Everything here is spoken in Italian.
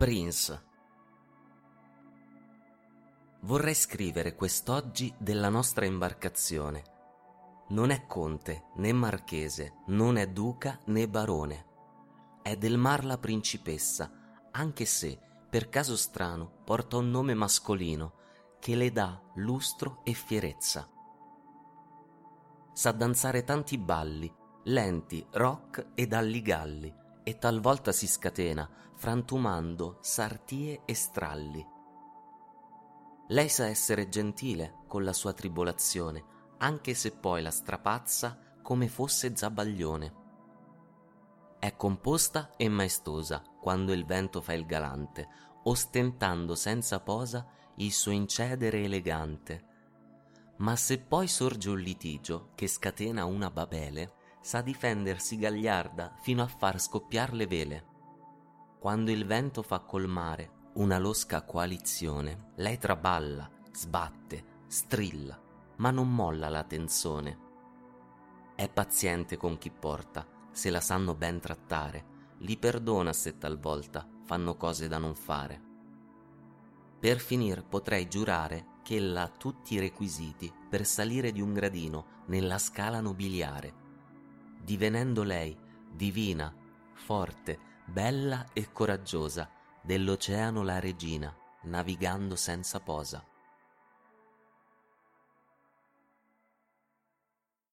Prince. Vorrei scrivere quest'oggi della nostra imbarcazione. Non è conte né marchese, non è duca né barone. È del mar la principessa, anche se, per caso strano, porta un nome mascolino che le dà lustro e fierezza. Sa danzare tanti balli, lenti, rock ed alligalli, e talvolta si scatena, frantumando sartie e stralli. Lei sa essere gentile con la sua tribolazione, anche se poi la strapazza come fosse zabaglione. È composta e maestosa quando il vento fa il galante, ostentando senza posa il suo incedere elegante. Ma se poi sorge un litigio che scatena una babele, sa difendersi gagliarda fino a far scoppiar le vele. Quando il vento fa colmare una losca coalizione, lei traballa, sbatte, strilla, ma non molla la tenzone. È paziente con chi porta, se la sanno ben trattare, li perdona se talvolta fanno cose da non fare. Per finir potrei giurare che ella ha tutti i requisiti per salire di un gradino nella scala nobiliare, divenendo lei divina, forte, bella e coraggiosa, dell'oceano la regina, navigando senza posa.